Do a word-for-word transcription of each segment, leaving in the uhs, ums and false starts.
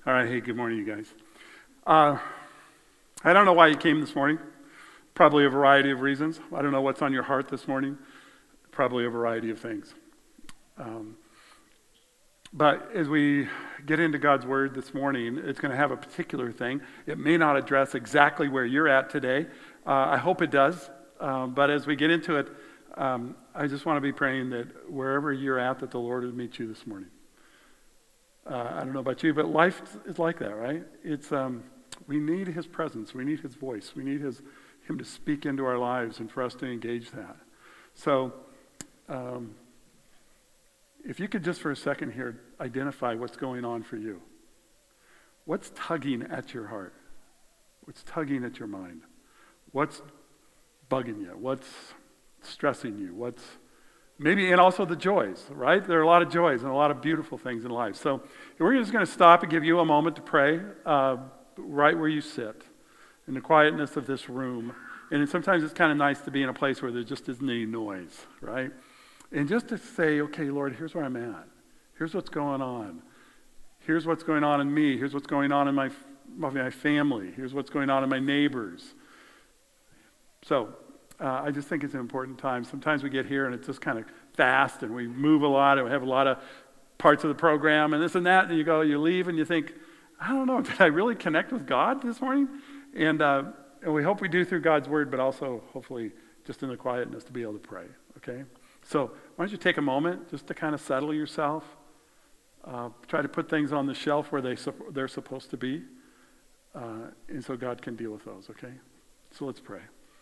All right, hey, good morning, you guys. Uh, I don't know why you came this morning. Probably a variety of reasons. I don't know what's on your heart this morning. Probably a variety of things. Um, but as we get into God's Word this morning, it's going to have a particular thing. It may not address exactly where you're at today. Uh, I hope it does. Um, but as we get into it, um, I just want to be praying that wherever you're at, that the Lord would meet you this morning. Uh, I don't know about you, but life is like that, right? It's um, we need His presence, we need His voice, we need His Him to speak into our lives, and for us to engage that. So, um, if you could just for a second here identify what's going on for you. What's tugging at your heart? What's tugging at your mind? What's bugging you? What's stressing you? What's Maybe, and also the joys, right? There are a lot of joys and a lot of beautiful things in life. So we're just going to stop and give you a moment to pray uh, right where you sit in the quietness of this room. And sometimes it's kind of nice to be in a place where there just isn't any noise, right? And just to say, okay, Lord, here's where I'm at. Here's what's going on. Here's what's going on in me. Here's what's going on in my, my family. Here's what's going on in my neighbors. So Uh, I just think it's an important time. Sometimes we get here and it's just kind of fast and we move a lot and we have a lot of parts of the program and this and that, and you go, you leave and you think, I don't know, did I really connect with God this morning? And, uh, and we hope we do through God's Word, but also hopefully just in the quietness to be able to pray, okay? So why don't you take a moment just to kind of settle yourself, uh, try to put things on the shelf where they, they're supposed to be, uh, and so God can deal with those, okay? So let's pray.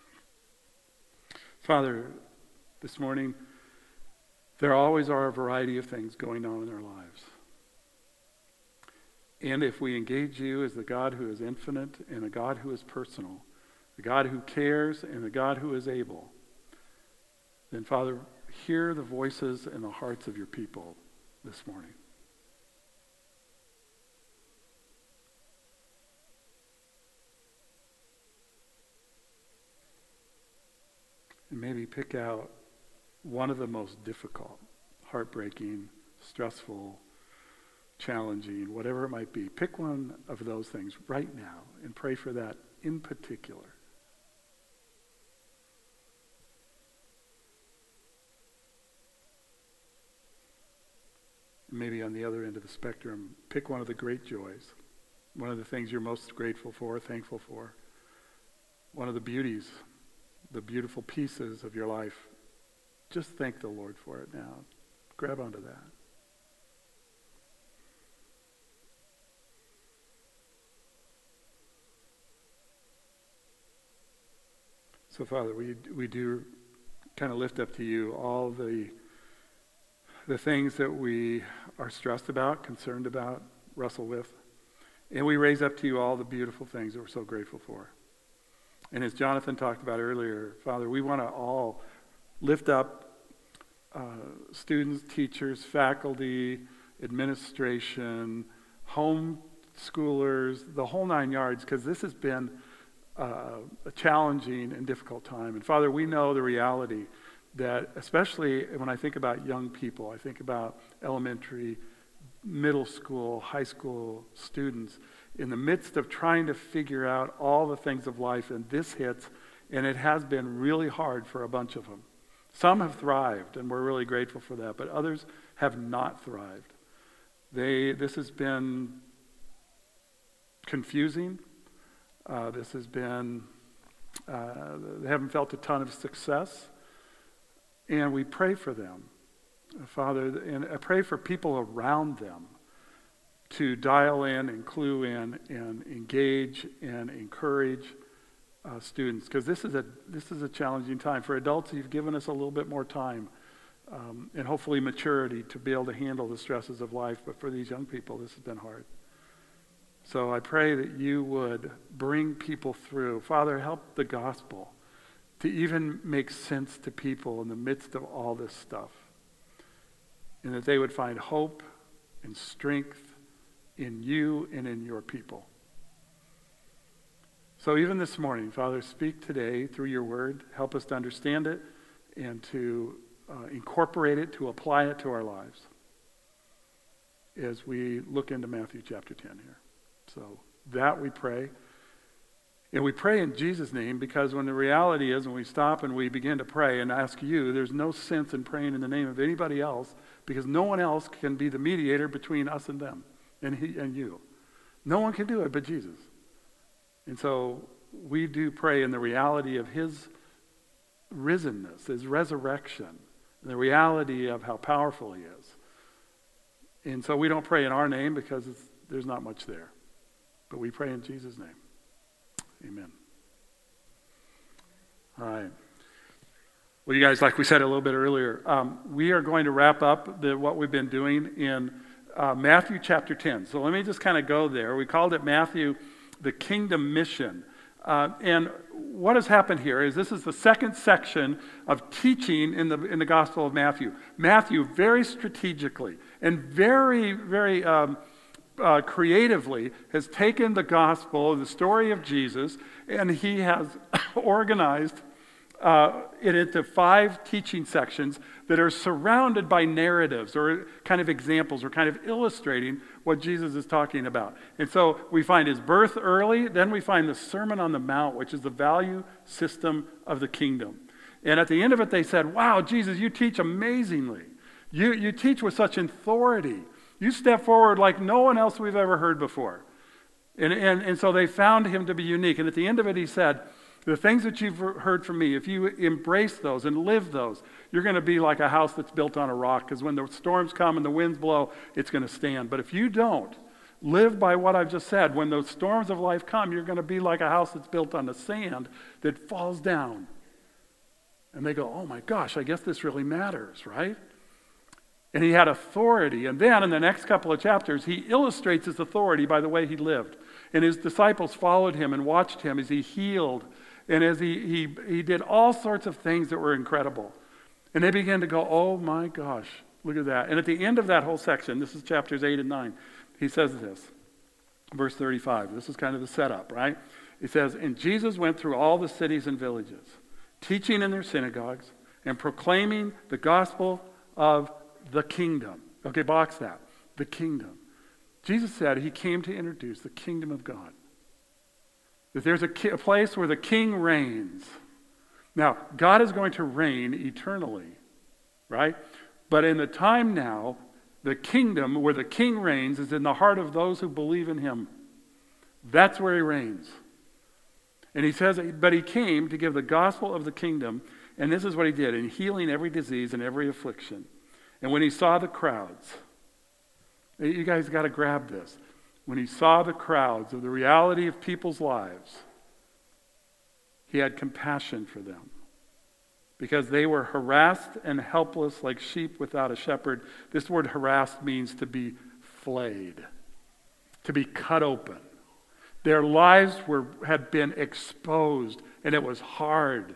Father, this morning, there always are a variety of things going on in our lives. And if we engage you as the God who is infinite and a God who is personal, the God who cares and the God who is able, then, Father, hear the voices and the hearts of your people this morning. And maybe pick out one of the most difficult, heartbreaking, stressful, challenging, whatever it might be. Pick one of those things right now and pray for that in particular. Maybe on the other end of the spectrum, pick one of the great joys, one of the things you're most grateful for, thankful for, one of the beauties, the beautiful pieces of your life. Just thank the Lord for it now. Grab onto that. So, Father, we we do kind of lift up to you all the the things that we are stressed about, concerned about, wrestle with. And we raise up to you all the beautiful things that we're so grateful for. And as Jonathan talked about earlier, Father, we want to all lift up uh, students, teachers, faculty, administration, home schoolers, the whole nine yards, because this has been uh, a challenging and difficult time. And Father, we know the reality that, especially when I think about young people, I think about elementary, middle school, high school students, in the midst of trying to figure out all the things of life, and this hits, and it has been really hard for a bunch of them. Some have thrived, and we're really grateful for that, but others have not thrived. They, this has been confusing. Uh, this has been, uh, they haven't felt a ton of success, and we pray for them, Father, and I pray for people around them to dial in and clue in and engage and encourage uh, students, because this is a this is a challenging time. For adults, you've given us a little bit more time um, and hopefully maturity to be able to handle the stresses of life, but for these young people, this has been hard. So I pray that you would bring people through. Father, help the gospel to even make sense to people in the midst of all this stuff, and that they would find hope and strength in you and in your people. So even this morning, Father, speak today through your word. Help us to understand it and to uh, incorporate it, to apply it to our lives as we look into Matthew chapter ten here. So that we pray. And we pray in Jesus' name because when the reality is, when we stop and we begin to pray and ask you, there's no sense in praying in the name of anybody else because no one else can be the mediator between us and them and he and you. No one can do it but Jesus. And so we do pray in the reality of his risenness, his resurrection, and the reality of how powerful he is. And so we don't pray in our name because it's, there's not much there. But we pray in Jesus' name. Amen. All right. Well, you guys, like we said a little bit earlier, um, we are going to wrap up the, what we've been doing in uh, Matthew chapter ten. So let me just kind of go there. We called it Matthew, the Kingdom Mission. Uh, and what has happened here is this is the second section of teaching in the in the Gospel of Matthew. Matthew very strategically and very, very um, uh, creatively has taken the gospel, the story of Jesus, and he has organized uh, it into five teaching sections that are surrounded by narratives or kind of examples or kind of illustrating what Jesus is talking about. And so we find his birth early, then we find the Sermon on the Mount, which is the value system of the kingdom. And at the end of it, they said, wow, Jesus, you teach amazingly. You, you teach with such authority. You step forward like no one else we've ever heard before. And, and, and so they found him to be unique. And at the end of it, he said, the things that you've heard from me, if you embrace those and live those, you're going to be like a house that's built on a rock, because when the storms come and the winds blow, it's going to stand. But if you don't live by what I've just said, when those storms of life come, you're going to be like a house that's built on the sand that falls down. And they go, oh my gosh, I guess this really matters, right? And he had authority. And then in the next couple of chapters, he illustrates his authority by the way he lived. And his disciples followed him and watched him as he healed and as he, he, he did all sorts of things that were incredible. And they began to go, oh my gosh, look at that. And at the end of that whole section, this is chapters eight and nine, he says this, verse thirty-five. This is kind of the setup, right? He says, and Jesus went through all the cities and villages, teaching in their synagogues and proclaiming the gospel of the kingdom. Okay, box that. The kingdom. Jesus said he came to introduce the kingdom of God. That there's a, ki- a place where the king reigns. Now, God is going to reign eternally, right? But in the time now, the kingdom where the king reigns is in the heart of those who believe in him. That's where he reigns. And he says, but he came to give the gospel of the kingdom, and this is what he did, in healing every disease and every affliction. And when he saw the crowds, you guys got to grab this. When he saw the crowds of the reality of people's lives, he had compassion for them because they were harassed and helpless like sheep without a shepherd. This word harassed means to be flayed, to be cut open. Their lives were had been exposed, and it was hard.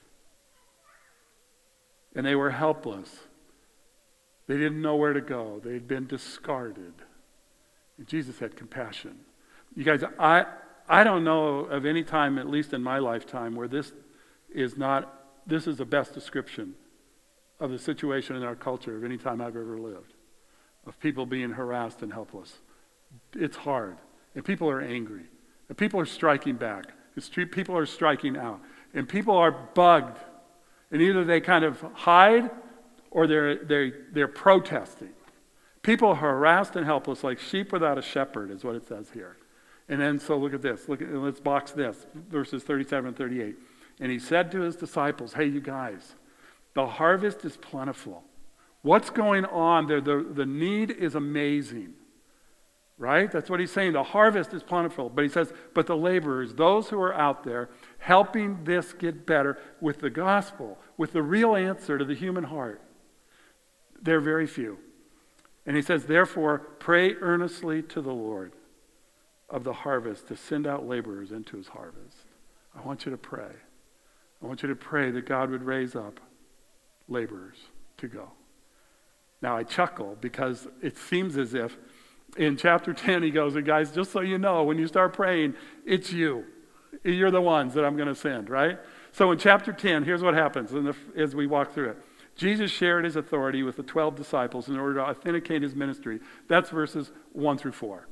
And they were helpless. They didn't know where to go. They had been discarded. And Jesus had compassion. You guys, I I don't know of any time, at least in my lifetime, where this is not, this is the best description of the situation in our culture of any time I've ever lived. Of people being harassed and helpless. It's hard. And people are angry. And people are striking back. People are striking out. And people are bugged. And either they kind of hide or they're, they're, they're protesting. People are harassed and helpless like sheep without a shepherd is what it says here. And then, so look at this. Look at, let's box this. Verses thirty-seven and thirty-eight. And he said to his disciples, hey, you guys, the harvest is plentiful. What's going on there? The, the need is amazing. Right? That's what he's saying. The harvest is plentiful. But he says, but the laborers, those who are out there helping this get better with the gospel, with the real answer to the human heart, they're very few. And he says, therefore, pray earnestly to the Lord of the harvest to send out laborers into his harvest. I want you to pray. I want you to pray that God would raise up laborers to go. Now, I chuckle because it seems as if in chapter ten, he goes, and guys, just so you know, when you start praying, it's you. You're the ones that I'm going to send, right? So in chapter ten, here's what happens in the, as we walk through it. Jesus shared his authority with the twelve disciples in order to authenticate his ministry. That's verses one through four.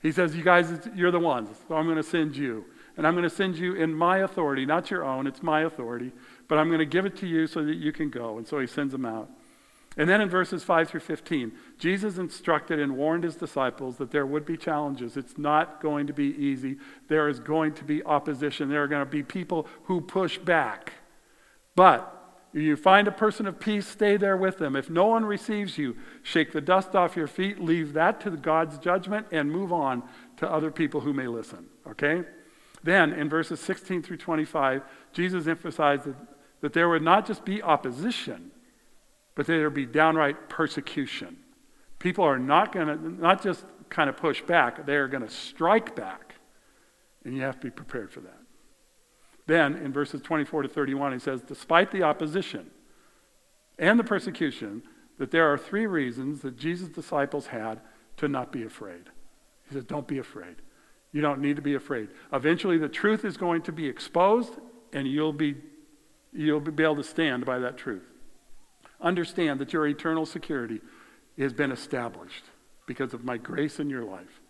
He says, you guys, you're the ones, so I'm going to send you. And I'm going to send you in my authority, not your own, it's my authority. But I'm going to give it to you so that you can go. And so he sends them out. And then in verses five through fifteen, Jesus instructed and warned his disciples that there would be challenges. It's not going to be easy. There is going to be opposition. There are going to be people who push back. But if you find a person of peace, stay there with them. If no one receives you, shake the dust off your feet, leave that to God's judgment, and move on to other people who may listen. Okay? Then in verses sixteen through twenty-five, Jesus emphasized that, that there would not just be opposition, but there would be downright persecution. People are not going to, not just kind of push back, they are going to strike back. And you have to be prepared for that. Then in verses twenty-four to thirty-one, he says, despite the opposition and the persecution, that there are three reasons that Jesus' disciples had to not be afraid. He says, don't be afraid. You don't need to be afraid. Eventually the truth is going to be exposed, and you'll be, you'll be able to stand by that truth. Understand that your eternal security has been established because of my grace in your life.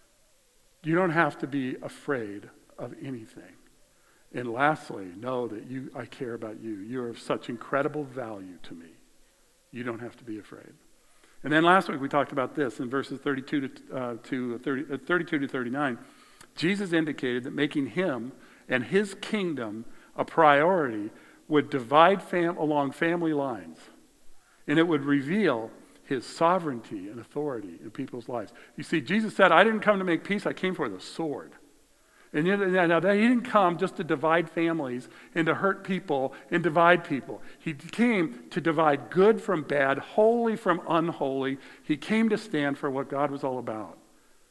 You don't have to be afraid of anything. And lastly, know that you, I care about you. You are of such incredible value to me. You don't have to be afraid. And then last week we talked about this in verses thirty-two to, uh, to thirty, uh, thirty-two to thirty-nine. Jesus indicated that making him and his kingdom a priority would divide fam- along family lines. And it would reveal his sovereignty and authority in people's lives. You see, Jesus said, I didn't come to make peace, I came for the sword. And you know, now he didn't come just to divide families and to hurt people and divide people. He came to divide good from bad, holy from unholy. He came to stand for what God was all about.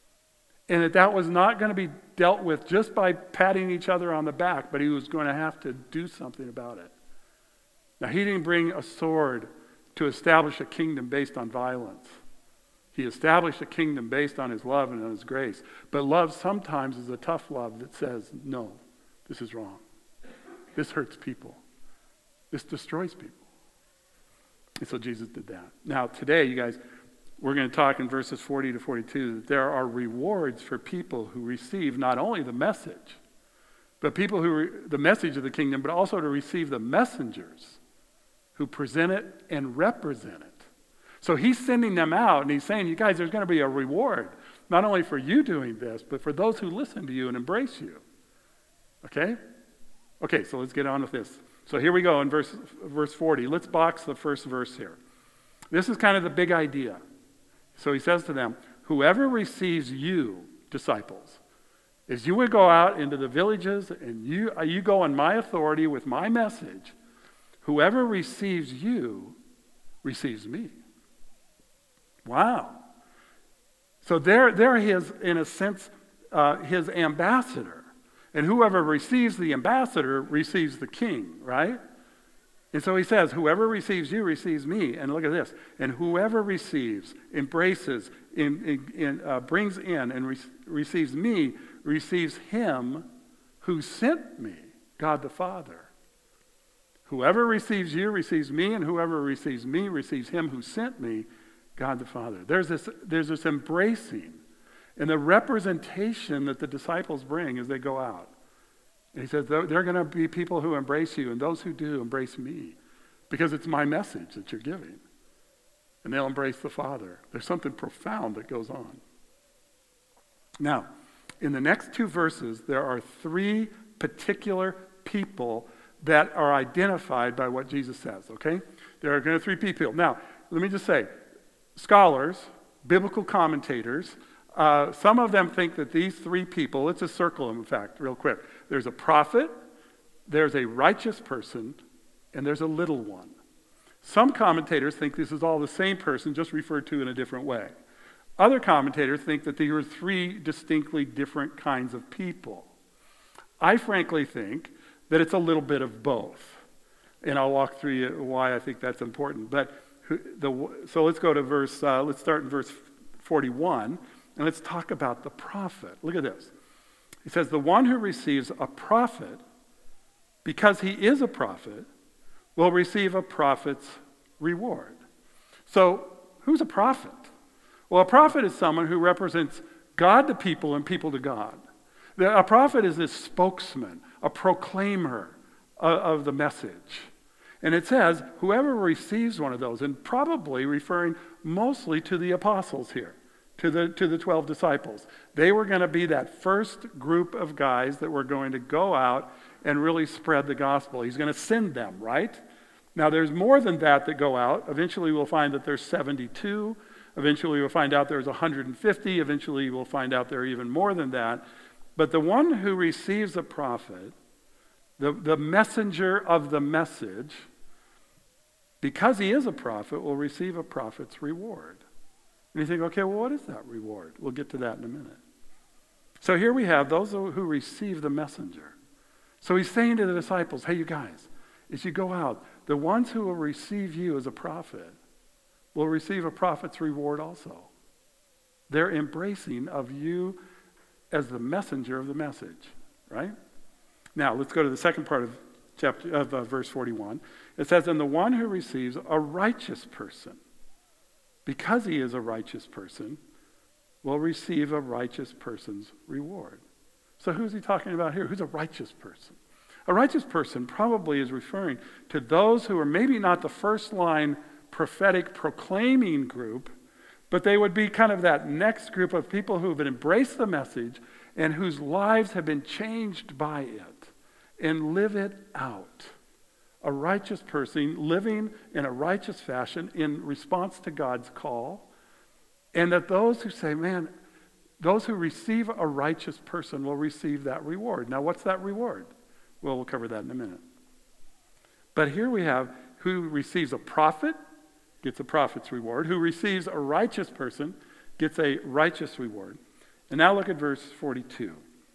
And that that was not going to be dealt with just by patting each other on the back, but he was going to have to do something about it. Now, he didn't bring a sword to establish a kingdom based on violence. He established a kingdom based on his love and on his grace. But love sometimes is a tough love that says, no, this is wrong. This hurts people. This destroys people. And so Jesus did that. Now today, you guys, we're going to talk in verses forty to forty-two that there are rewards for people who receive not only the message, but people who, re- the message of the kingdom, but also to receive the messengers who present it and represent it. So he's sending them out, and he's saying, you guys, there's going to be a reward, not only for you doing this, but for those who listen to you and embrace you. Okay? Okay, so let's get on with this. So here we go in verse, verse forty. Let's box the first verse here. This is kind of the big idea. So he says to them, whoever receives you, disciples, as you would go out into the villages, and you, you go in my authority with my message, whoever receives you receives me. Wow. So they're, they're his, in a sense, uh, his ambassador. And whoever receives the ambassador receives the king, right? And so he says, whoever receives you receives me. And look at this. And whoever receives, embraces, in, in, in, uh, brings in, and re- receives me, receives him who sent me, God the Father. Whoever receives you receives me, and whoever receives me receives him who sent me, God the Father. There's this, there's this embracing and the representation that the disciples bring as they go out. And he says, there are going to be people who embrace you, and those who do embrace me, because it's my message that you're giving. And they'll embrace the Father. There's something profound that goes on. Now, in the next two verses, there are three particular people that are identified by what Jesus says, okay? There are going to be three people. Now, let me just say, scholars, biblical commentators, uh, some of them think that these three people, let's just circle them, in fact, real quick. There's a prophet, there's a righteous person, and there's a little one. Some commentators think this is all the same person, just referred to in a different way. Other commentators think that these are three distinctly different kinds of people. I frankly think that it's a little bit of both. And I'll walk through you why I think that's important. But the, so let's go to verse, uh, let's start in verse forty-one, and let's talk about the prophet. Look at this. He says, the one who receives a prophet, because he is a prophet, will receive a prophet's reward. So who's a prophet? Well, a prophet is someone who represents God to people and people to God. The, a prophet is this spokesman, a proclaimer of, of the message. And it says, whoever receives one of those, and probably referring mostly to the apostles here, to the, to the twelve disciples. They were going to be that first group of guys that were going to go out and really spread the gospel. He's going to send them, right? Now, there's more than that that go out. Eventually, we'll find that there's seventy-two. Eventually, we'll find out there's one hundred fifty. Eventually, we'll find out there are even more than that. But the one who receives a prophet, the, the messenger of the message, because he is a prophet, will receive a prophet's reward. And you think, okay, well, what is that reward? We'll get to that in a minute. So here we have those who receive the messenger. So he's saying to the disciples, hey, you guys, as you go out, the ones who will receive you as a prophet will receive a prophet's reward also. They're embracing of you as the messenger of the message, right? Now, let's go to the second part of chapter of uh, verse forty-one. It says, and the one who receives a righteous person, because he is a righteous person, will receive a righteous person's reward. So who's he talking about here? Who's a righteous person? A righteous person probably is referring to those who are maybe not the first line prophetic proclaiming group, but they would be kind of that next group of people who have embraced the message and whose lives have been changed by it and live it out. A righteous person living in a righteous fashion in response to God's call. And that those who say, man, those who receive a righteous person will receive that reward. Now, what's that reward? Well, we'll cover that in a minute. But here we have who receives a prophet, gets a prophet's reward. Who receives a righteous person, gets a righteous reward. And now look at verse forty-two.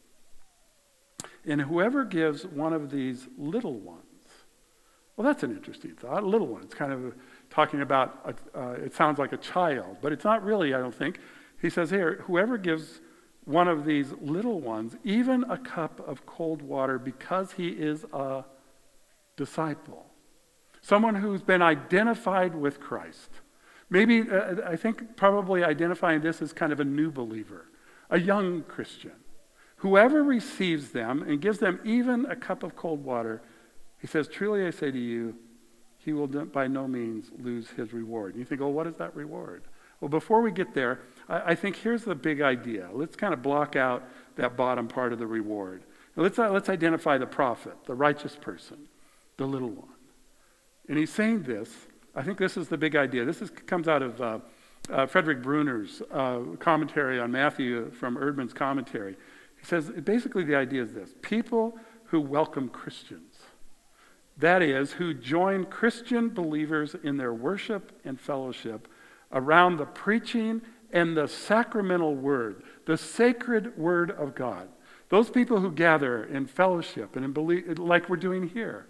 And whoever gives one of these little ones, well, that's an interesting thought. A little one. It's kind of talking about, a, uh, it sounds like a child, but it's not really, I don't think. He says here, whoever gives one of these little ones even a cup of cold water because he is a disciple. Someone who's been identified with Christ. Maybe, uh, I think probably identifying this as kind of a new believer, a young Christian. Whoever receives them and gives them even a cup of cold water, he says, truly I say to you, he will by no means lose his reward. And you think, oh, what is that reward? Well, before we get there, I, I think here's the big idea. Let's kind of block out that bottom part of the reward. Now let's, uh, let's identify the prophet, the righteous person, the little one. And he's saying this, I think this is the big idea. This is, comes out of uh, uh, Frederick Bruner's uh, commentary on Matthew from Erdman's commentary. He says, basically the idea is this. People who welcome Christians, that is, who join Christian believers in their worship and fellowship around the preaching and the sacramental word, the sacred word of God. Those people who gather in fellowship and in belief, like we're doing here,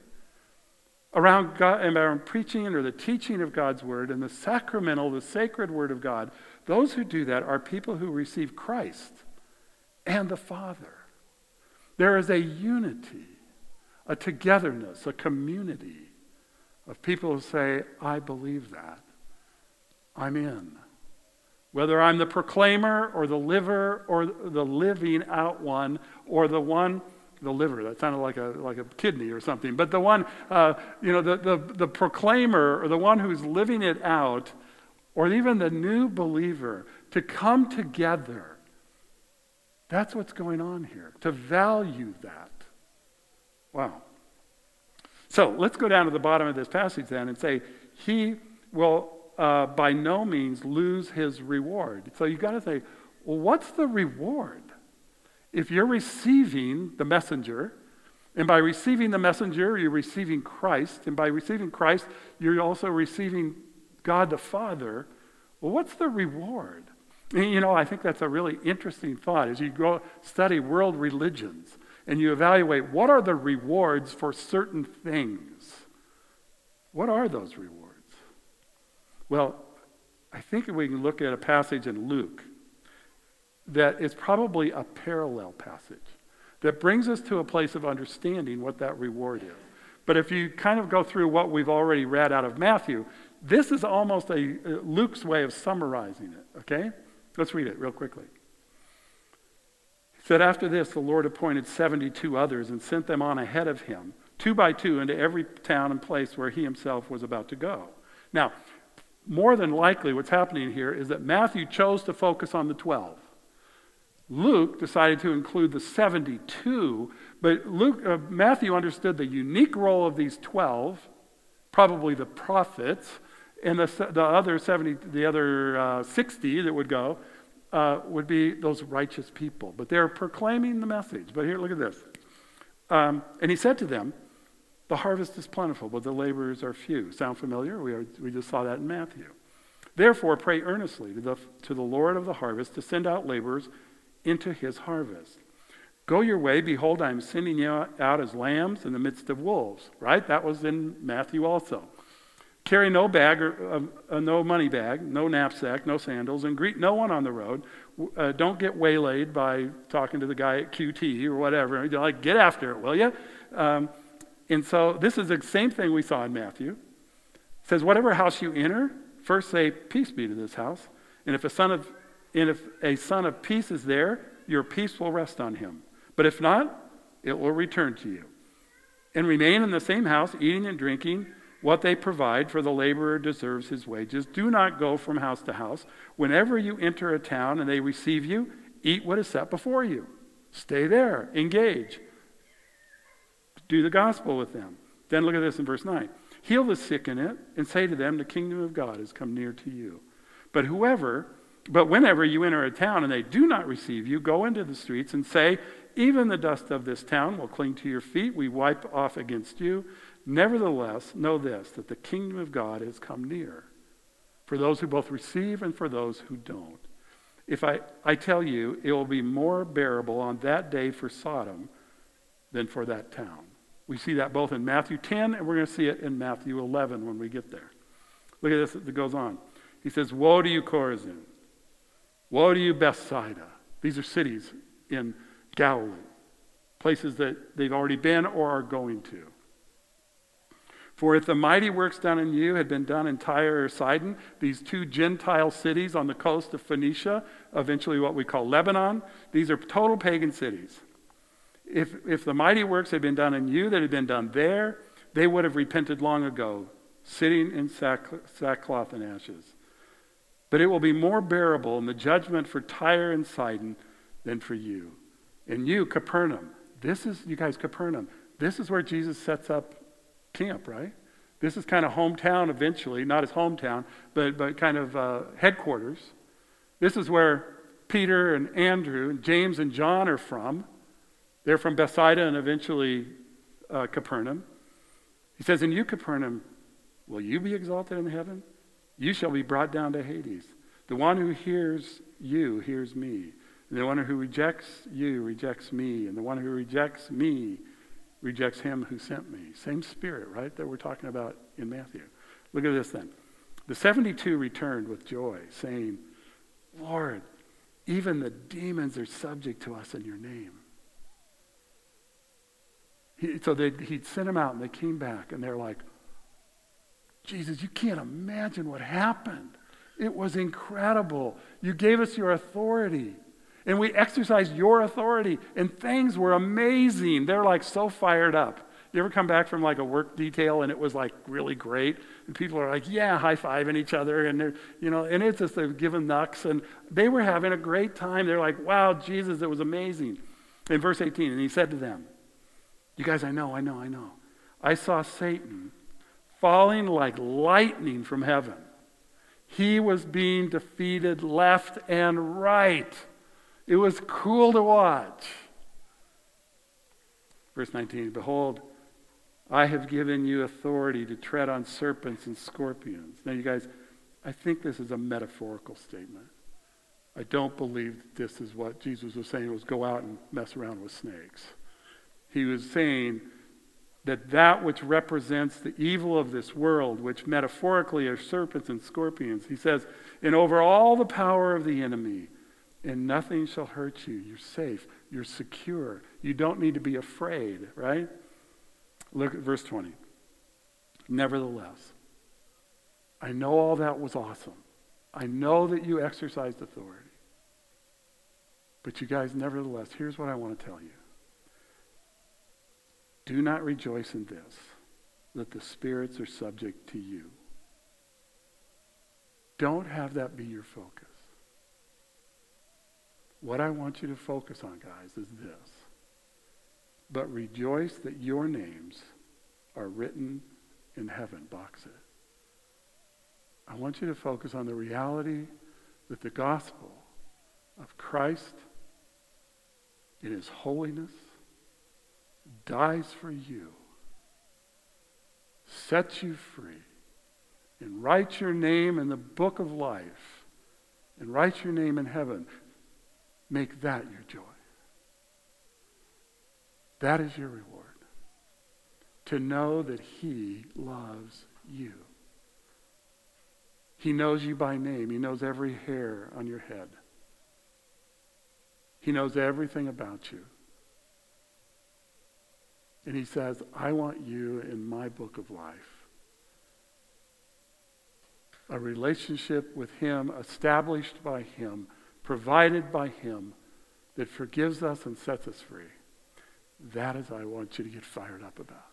around God, around preaching or the teaching of God's word and the sacramental, the sacred word of God, those who do that are people who receive Christ and the Father. There is a unity, a togetherness, a community of people who say, I believe that. I'm in. Whether I'm the proclaimer or the liver or the living out one or the one, the liver, that sounded like a like a kidney or something, but the one, uh, you know, the, the, the proclaimer or the one who's living it out, or even the new believer, to come together. That's what's going on here, to value that. Wow. So let's go down to the bottom of this passage then and say, he will uh, by no means lose his reward. So you've got to say, well, what's the reward? If you're receiving the messenger, and by receiving the messenger, you're receiving Christ, and by receiving Christ, you're also receiving God the Father, well, what's the reward? And, you know, I think that's a really interesting thought as you go study world religions and you evaluate what are the rewards for certain things. What are those rewards? Well, I think we can look at a passage in Luke that is probably a parallel passage that brings us to a place of understanding what that reward is. But if you kind of go through what we've already read out of Matthew, this is almost a Luke's way of summarizing it, okay? Let's read it real quickly. said, after this, the Lord appointed seventy-two others and sent them on ahead of him, two by two, into every town and place where he himself was about to go. Now, more than likely what's happening here is that Matthew chose to focus on the twelve. Luke decided to include the seventy-two, but Luke, uh, Matthew understood the unique role of these twelve, probably the prophets, and the, the other seventy, the other uh, sixty that would go, uh, would be those righteous people. But they're proclaiming the message. But here, look at this. Um, and he said to them, the harvest is plentiful, but the laborers are few. Sound familiar? We, are, we just saw that in Matthew. Therefore, pray earnestly to the, to the Lord of the harvest to send out laborers into his harvest. Go your way, behold, I am sending you out as lambs in the midst of wolves. Right? That was in Matthew also. Carry no bag, or uh, uh, no money bag, no knapsack, no sandals, and greet no one on the road. Uh, don't get waylaid by talking to the guy at Q T or whatever. You're like, get after it, will you? Um, and so this is the same thing we saw in Matthew. It says, whatever house you enter, first say, peace be to this house. And if a son of, and if a son of peace is there, your peace will rest on him. But if not, it will return to you. And remain in the same house, eating and drinking what they provide, for the laborer deserves his wages. Do not go from house to house. Whenever you enter a town and they receive you, eat what is set before you. Stay there. Engage. Do the gospel with them. Then look at this in verse nine. Heal the sick in it and say to them, the kingdom of God has come near to you. But whoever, but whenever you enter a town and they do not receive you, go into the streets and say, even the dust of this town will cling to your feet. We wipe off against you. Nevertheless, know this, that the kingdom of God has come near, for those who both receive and for those who don't. If I, I tell you, it will be more bearable on that day for Sodom than for that town. We see that both in Matthew ten, and we're going to see it in Matthew eleven when we get there. Look at this, it goes on. He says, woe to you, Chorazin. Woe to you, Bethsaida. These are cities in Galilee, places that they've already been or are going to. For if the mighty works done in you had been done in Tyre or Sidon, these two Gentile cities on the coast of Phoenicia, eventually what we call Lebanon, these are total pagan cities. If, if the mighty works had been done in you that had been done there, they would have repented long ago, sitting in sack, sackcloth and ashes. But it will be more bearable in the judgment for Tyre and Sidon than for you. And you, Capernaum, this is, you guys, Capernaum, this is where Jesus sets up camp, right? This is kind of hometown eventually, not his hometown, but, but kind of uh, headquarters. This is where Peter and Andrew and James and John are from. They're from Bethsaida and eventually uh, Capernaum. He says, and you, Capernaum, will you be exalted in heaven? You shall be brought down to Hades. The one who hears you hears me. And the one who rejects you rejects me. And the one who rejects me rejects him who sent me. Same spirit, right, that we're talking about in Matthew. Look at this then. The seventy-two returned with joy, saying, Lord, even the demons are subject to us in your name. He, so they, he'd sent them out, and they came back, and they're like, Jesus, you can't imagine what happened. It was incredible. You gave us your authority. And we exercised your authority, and things were amazing. They're like so fired up. You ever come back from like a work detail and it was like really great, and people are like, yeah, high-fiving each other, and they're, you know, and it's just they're giving knucks, and they were having a great time. They're like, wow, Jesus, it was amazing. In verse eighteen, and he said to them, you guys, I know, I know, I know. I saw Satan falling like lightning from heaven. He was being defeated left and right. It was cool to watch. Verse nineteen, behold, I have given you authority to tread on serpents and scorpions. Now, you guys, I think this is a metaphorical statement. I don't believe that this is what Jesus was saying, was go out and mess around with snakes. He was saying that that which represents the evil of this world, which metaphorically are serpents and scorpions, he says, and over all the power of the enemy, and nothing shall hurt you. You're safe. You're secure. You don't need to be afraid, right? Look at verse twenty. Nevertheless, I know all that was awesome. I know that you exercised authority. But you guys, nevertheless, here's what I want to tell you. Do not rejoice in this, that the spirits are subject to you. Don't have that be your focus. What I want you to focus on, guys, is this. But rejoice that your names are written in heaven. Box it. I want you to focus on the reality that the gospel of Christ in his holiness dies for you, sets you free, and writes your name in the book of life, and writes your name in heaven. Make that your joy. That is your reward. To know that he loves you. He knows you by name. He knows every hair on your head. He knows everything about you. And he says, I want you in my book of life. A relationship with him, established by him, provided by him, that forgives us and sets us free. That is what I want you to get fired up about.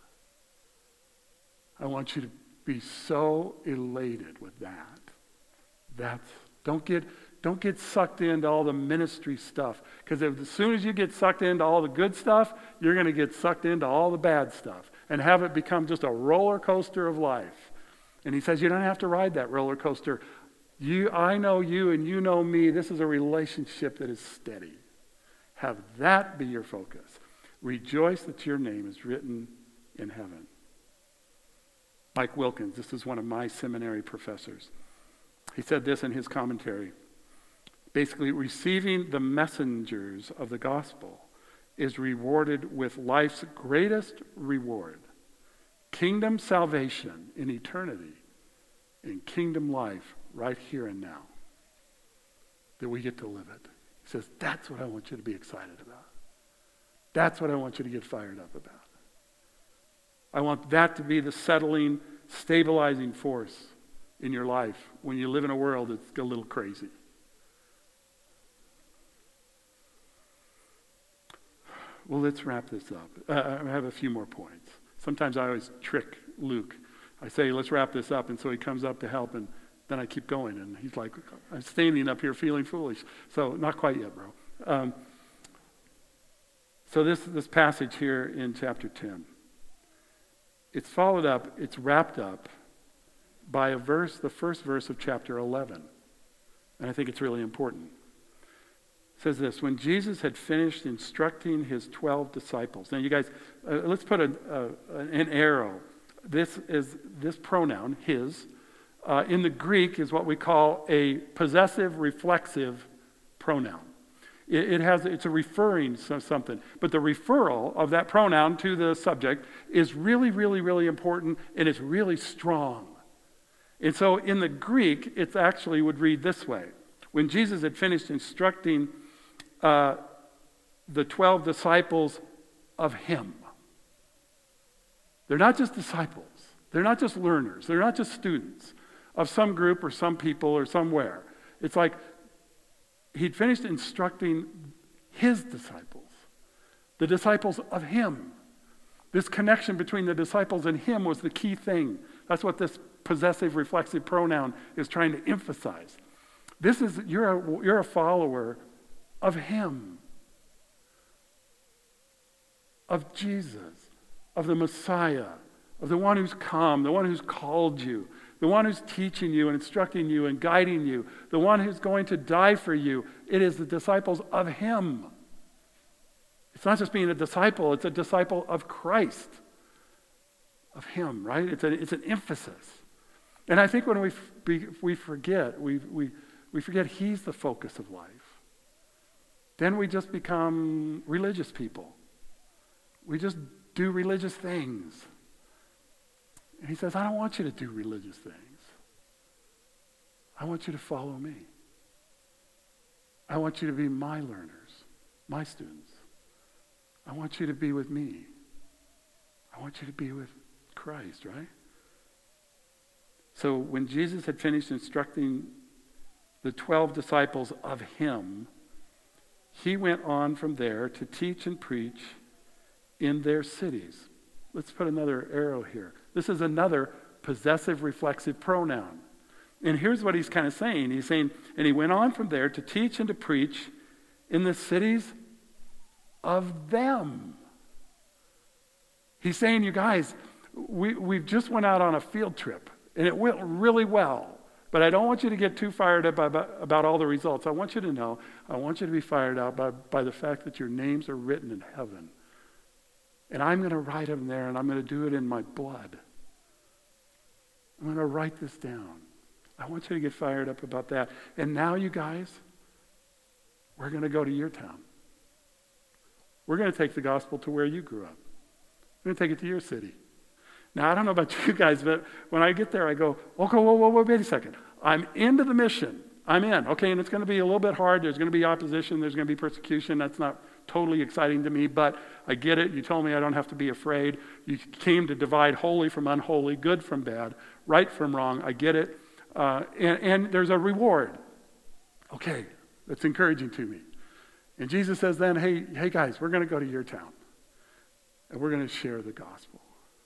I want you to be so elated with that. That's, don't get, don't get sucked into all the ministry stuff. Because as soon as you get sucked into all the good stuff, you're going to get sucked into all the bad stuff and have it become just a roller coaster of life. And he says, you don't have to ride that roller coaster. You, I know you and you know me. This is a relationship that is steady. Have that be your focus. Rejoice that your name is written in heaven. Mike Wilkins, this is one of my seminary professors. He said this in his commentary. Basically, receiving the messengers of the gospel is rewarded with life's greatest reward. Kingdom salvation in eternity and kingdom life right here and now. That we get to live it. He says, that's what I want you to be excited about. That's what I want you to get fired up about. I want that to be the settling, stabilizing force in your life when you live in a world that's a little crazy. Well, let's wrap this up. Uh, I have a few more points. Sometimes I always trick Luke. I say, let's wrap this up, and so he comes up to help, and then I keep going, and he's like, I'm standing up here feeling foolish. So not quite yet, bro. Um, so this, this passage here in chapter ten, it's followed up, it's wrapped up by a verse, the first verse of chapter eleven. And I think it's really important. It says this, when Jesus had finished instructing his twelve disciples. Now you guys, uh, let's put a, a, an arrow. This is this pronoun, his, uh, in the Greek is what we call a possessive reflexive pronoun. It, it has, it's a referring to something. But the referral of that pronoun to the subject is really, really, really important, and it's really strong. And so in the Greek, it actually would read this way. When Jesus had finished instructing uh, the twelve disciples of him. They're not just disciples. They're not just learners. They're not just students of some group or some people or somewhere. It's like he'd finished instructing his disciples, the disciples of him. This connection between the disciples and him was the key thing. That's what this possessive reflexive pronoun is trying to emphasize. This is, you're a, you're a follower of him, of Jesus, of the Messiah, of the one who's come, the one who's called you, the one who's teaching you and instructing you and guiding you, the one who's going to die for you. It is the disciples of him. It's not just being a disciple, it's a disciple of Christ, of him, right? It's, a, it's an emphasis. And I think when we we forget, we, we, we forget he's the focus of life. Then we just become religious people. We just do religious things. And he says, I don't want you to do religious things. I want you to follow me. I want you to be my learners, my students. I want you to be with me. I want you to be with Christ, right? So when Jesus had finished instructing the twelve disciples of him, he went on from there to teach and preach in their cities. Let's put another arrow here. This is another possessive reflexive pronoun. And here's what he's kind of saying. He's saying, and he went on from there to teach and to preach in the cities of them. He's saying, you guys, we, we've just went out on a field trip, and it went really well. But I don't want you to get too fired up about, about all the results. I want you to know, I want you to be fired up by, by the fact that your names are written in heaven. And I'm going to write them there, and I'm going to do it in my blood. I'm going to write this down. I want you to get fired up about that. And now, you guys, we're going to go to your town. We're going to take the gospel to where you grew up. We're going to take it to your city. Now, I don't know about you guys, but when I get there, I go, okay, whoa, whoa, whoa, wait a second. I'm into the mission. I'm in. Okay, and it's going to be a little bit hard. There's going to be opposition. There's going to be persecution. That's not totally exciting to me, but I get it. You told me I don't have to be afraid. You came to divide holy from unholy, good from bad, right from wrong. I get it. Uh, and, and there's a reward. Okay, that's encouraging to me. And Jesus says then, hey, hey guys, we're going to go to your town, and we're going to share the gospel.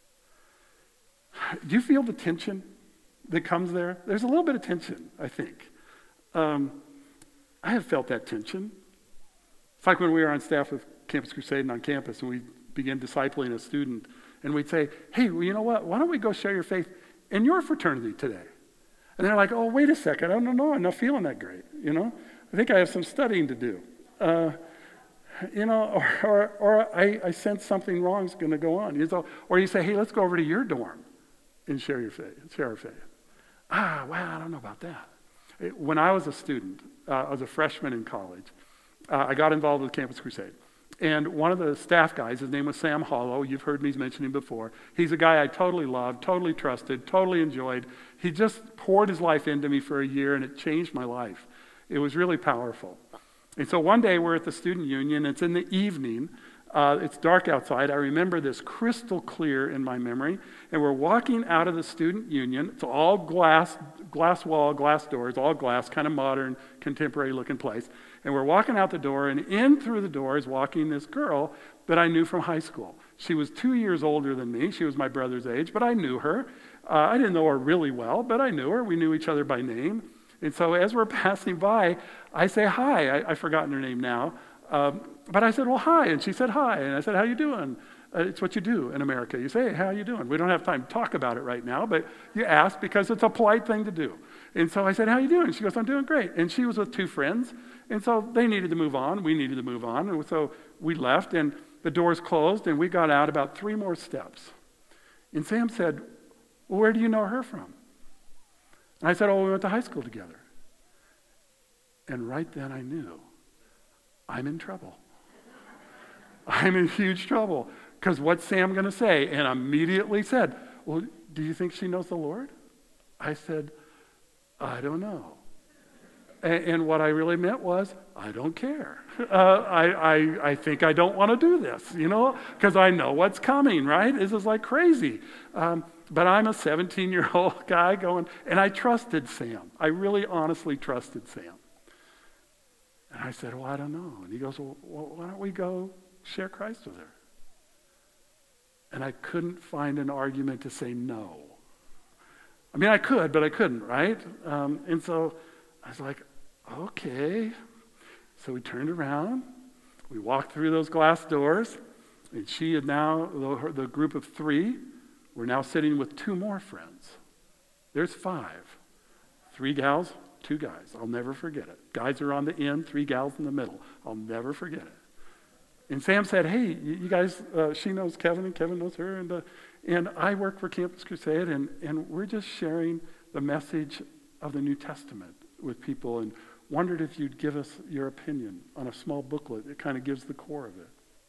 Do you feel the tension that comes there? There's a little bit of tension, I think. Um, I have felt that tension. It's like when we were on staff with Campus Crusade and on campus, and we began discipling a student, and we'd say, hey, well, you know what? Why don't we go share your faith in your fraternity today? And they're like, oh, wait a second. I don't know. I'm not feeling that great, you know? I think I have some studying to do. Uh, you know, or, or, or I, I sense something wrong is going to go on. You know? Or you say, hey, let's go over to your dorm and share your faith, share our faith. Ah, wow, I don't know about that. It, when I was a student, uh, I was a freshman in college, uh, I got involved with Campus Crusade. And one of the staff guys, his name was Sam Hollow. You've heard me mention him before. He's a guy I totally loved, totally trusted, totally enjoyed. He just poured his life into me for a year, and it changed my life. It was really powerful. And so one day we're at the student union. It's in the evening. Uh, it's dark outside. I remember this crystal clear in my memory. And we're walking out of the student union. It's all glass, glass wall, glass doors, all glass, kind of modern, contemporary looking place. And we're walking out the door, and in through the door is walking this girl that I knew from high school. She was two years older than me. She was my brother's age, but I knew her. Uh, I didn't know her really well, but I knew her. We knew each other by name. And so as we're passing by, I say hi. I, I've forgotten her name now. Um, but I said, well, hi. And she said, hi. And I said, how you doing? Uh, it's what you do in America. You say, hey, how you doing? We don't have time to talk about it right now, but you ask because it's a polite thing to do. And so I said, how you doing? She goes, I'm doing great. And she was with two friends. And so they needed to move on. We needed to move on. And so we left, and the doors closed, and we got out about three more steps. And Sam said, well, where do you know her from? And I said, oh, we went to high school together. And right then I knew, I'm in trouble. I'm in huge trouble. Because what's Sam going to say? And I immediately said, well, do you think she knows the Lord? I said, I don't know. And, and what I really meant was, I don't care. Uh, I, I, I think I don't want to do this, you know, because I know what's coming, right? This is like crazy. Um, but I'm a seventeen-year-old guy going, and I trusted Sam. I really honestly trusted Sam. And I said, well, I don't know. And he goes, well, why don't we go share Christ with her? And I couldn't find an argument to say no. I mean, I could, but I couldn't, right? Um, and so I was like, okay. So we turned around. We walked through those glass doors. And she had now, the, the group of three, were now sitting with two more friends. There's five. Three gals, two guys. I'll never forget it. Guys are on the end, three gals in the middle. I'll never forget it. And Sam said, hey, you guys, uh, she knows Kevin and Kevin knows her. And uh, and I work for Campus Crusade, and, and we're just sharing the message of the New Testament with people, and wondered if you'd give us your opinion on a small booklet that kind of gives the core of it.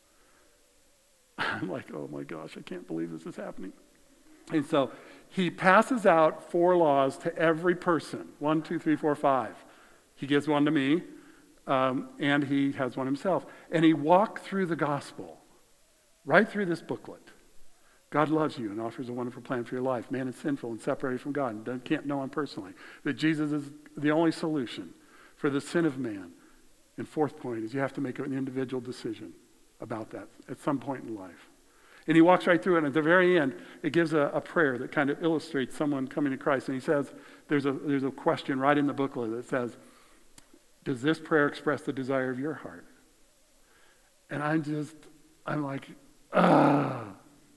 I'm like, oh my gosh, I can't believe this is happening. And so he passes out four laws to every person. One, two, three, four, five. He gives one to me, um, and he has one himself. And he walked through the gospel, right through this booklet. God loves you and offers a wonderful plan for your life. Man is sinful and separated from God and can't know him personally. That Jesus is the only solution for the sin of man. And fourth point is you have to make an individual decision about that at some point in life. And he walks right through it, and at the very end, it gives a, a prayer that kind of illustrates someone coming to Christ. And he says, there's a, there's a question right in the booklet that says, does this prayer express the desire of your heart? And I'm just, I'm like, ah.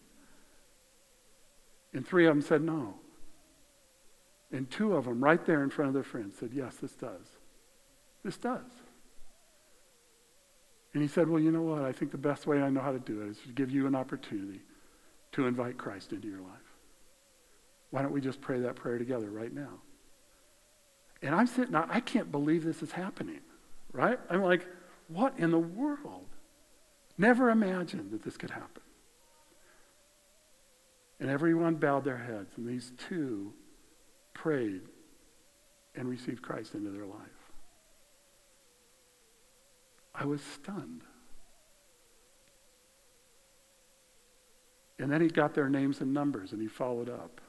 And three of them said no. And two of them, right there in front of their friends, said, yes, this does. This does. And he said, well, you know what? I think the best way I know how to do it is to give you an opportunity to invite Christ into your life. Why don't we just pray that prayer together right now? And I'm sitting, I can't believe this is happening, right? I'm like, what in the world? Never imagined that this could happen. And everyone bowed their heads, and these two prayed and received Christ into their life. I was stunned. And then he got their names and numbers, and he followed up.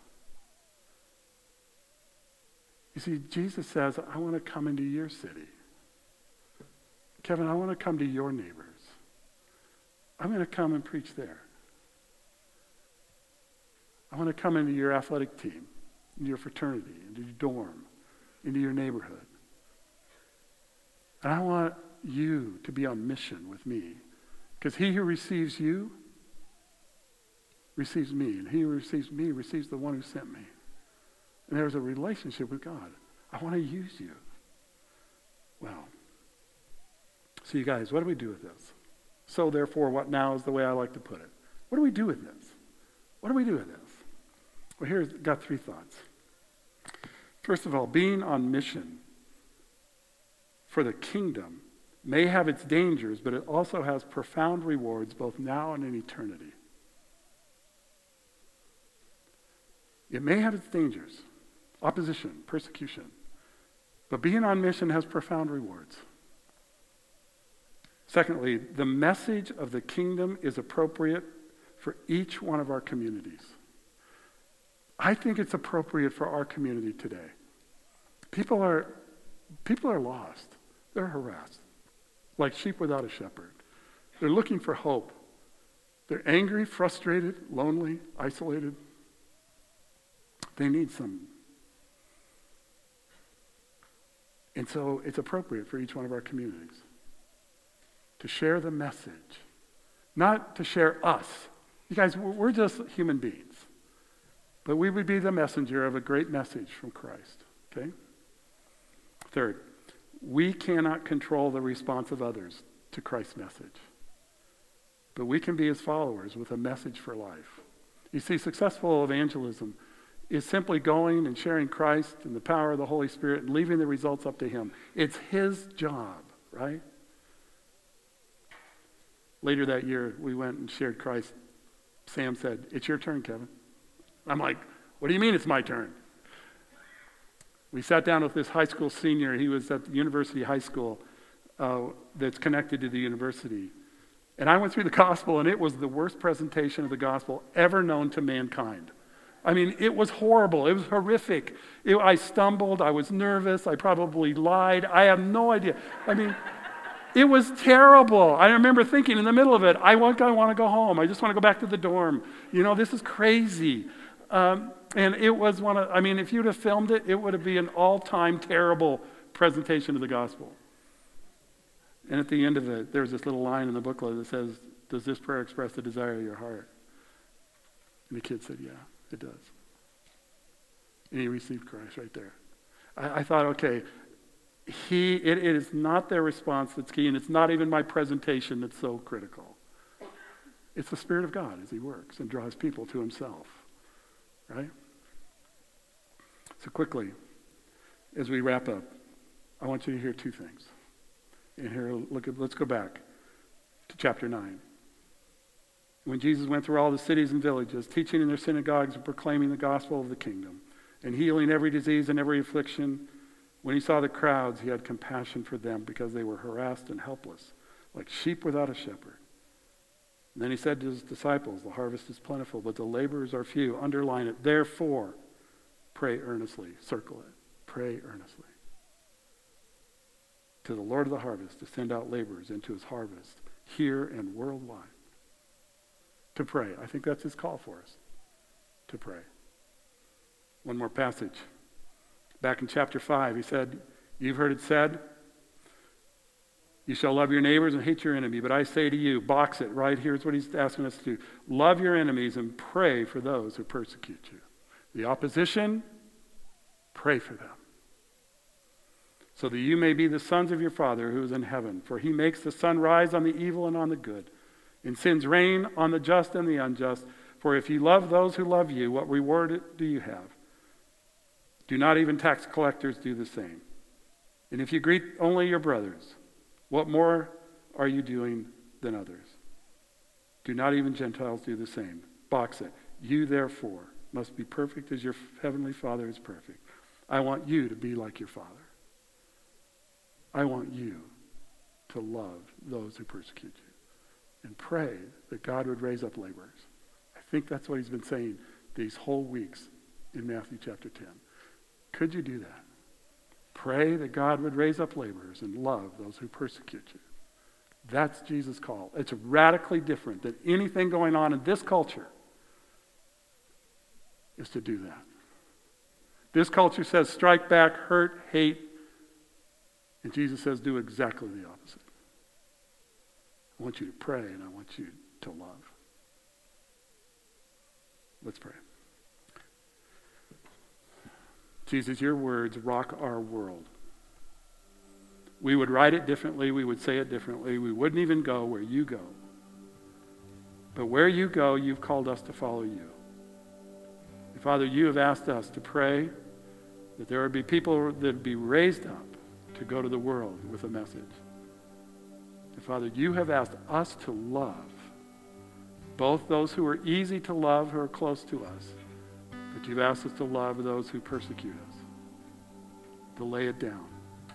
You see, Jesus says, I want to come into your city. Kevin, I want to come to your neighbors. I'm going to come and preach there. I want to come into your athletic team, into your fraternity, into your dorm, into your neighborhood. And I want you to be on mission with me. Because he who receives you receives me. And he who receives me receives the one who sent me. And there's a relationship with God. I want to use you. Well, so you guys, what do we do with this? So therefore, what now is the way I like to put it. What do we do with this? What do we do with this? Well, here's got three thoughts. First of all, being on mission for the kingdom may have its dangers, but it also has profound rewards both now and in eternity. It may have its dangers, opposition, persecution, but being on mission has profound rewards. Secondly, the message of the kingdom is appropriate for each one of our communities. I think it's appropriate for our community today. People are, people are lost. They're harassed, like sheep without a shepherd. They're looking for hope. They're angry, frustrated, lonely, isolated. They need some. And so it's appropriate for each one of our communities to share the message, not to share us. You guys, we're just human beings. But we would be the messenger of a great message from Christ, okay? Third, we cannot control the response of others to Christ's message. But we can be his followers with a message for life. You see, successful evangelism is simply going and sharing Christ and the power of the Holy Spirit and leaving the results up to him. It's his job, right? Later that year, we went and shared Christ. Sam said, it's your turn, Kevin. I'm like, what do you mean it's my turn? We sat down with this high school senior. He was at the University High School uh, that's connected to the university. And I went through the gospel, and it was the worst presentation of the gospel ever known to mankind. I mean, it was horrible. It was horrific. It, I stumbled. I was nervous. I probably lied. I have no idea. I mean, it was terrible. I remember thinking in the middle of it, I want, I want to go home. I just want to go back to the dorm. You know, this is crazy. Um, and it was one of, I mean, if you'd have filmed it, it would have been an all-time terrible presentation of the gospel. And at the end of it, there's this little line in the booklet that says, does this prayer express the desire of your heart? And the kid said, yeah, it does. And he received Christ right there. I, I thought, okay, he, it, it is not their response that's key, and it's not even my presentation that's so critical. It's the Spirit of God as he works and draws people to himself. Right? So quickly, as we wrap up, I want you to hear two things. And here, look at, let's go back to chapter nine. When Jesus went through all the cities and villages, teaching in their synagogues and proclaiming the gospel of the kingdom, and healing every disease and every affliction, when he saw the crowds, he had compassion for them because they were harassed and helpless, like sheep without a shepherd. And then he said to his disciples, the harvest is plentiful, but the laborers are few. Underline it. Therefore, pray earnestly. Circle it. Pray earnestly. to the Lord of the harvest to send out laborers into his harvest here and worldwide. To pray. I think that's his call for us. To pray. One more passage. Back in chapter five, he said, you've heard it said, you shall love your neighbors and hate your enemy. But I say to you, box it, right? Here's what he's asking us to do. Love your enemies and pray for those who persecute you. The opposition, pray for them. So that you may be the sons of your Father who is in heaven. For he makes the sun rise on the evil and on the good, and sends rain on the just and the unjust. For if you love those who love you, what reward do you have? Do not even tax collectors do the same? And if you greet only your brothers, what more are you doing than others? Do not even Gentiles do the same? Box it. You therefore must be perfect as your heavenly Father is perfect. I want you to be like your Father. I want you to love those who persecute you. And pray that God would raise up laborers. I think that's what he's been saying these whole weeks in Matthew chapter ten. Could you do that? Pray that God would raise up laborers and love those who persecute you. That's Jesus' call. It's radically different than anything going on in this culture is to do that. This culture says strike back, hurt, hate, and Jesus says do exactly the opposite. I want you to pray and I want you to love. Let's pray. Jesus, your words rock our world. We would write it differently. We would say it differently. We wouldn't even go where you go. But where you go, you've called us to follow you. And Father, you have asked us to pray that there would be people that would be raised up to go to the world with a message. And Father, you have asked us to love both those who are easy to love, who are close to us, but you've asked us to love those who persecute us, to lay it down.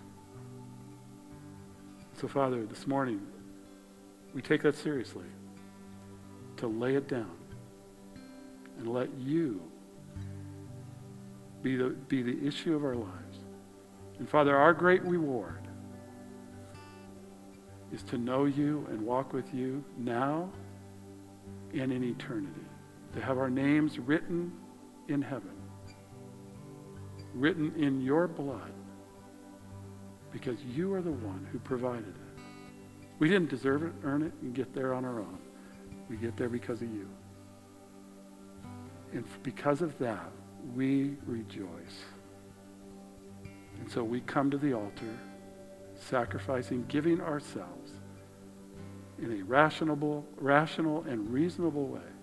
So, Father, this morning, we take that seriously, to lay it down and let you be the, be the issue of our lives. And, Father, our great reward is to know you and walk with you now and in eternity, to have our names written in heaven, written in your blood, because you are the one who provided it. We didn't deserve it, earn it, and get there on our own. We get there because of you. And because of that, we rejoice. And so we come to the altar, sacrificing, giving ourselves in a rational, rational and reasonable way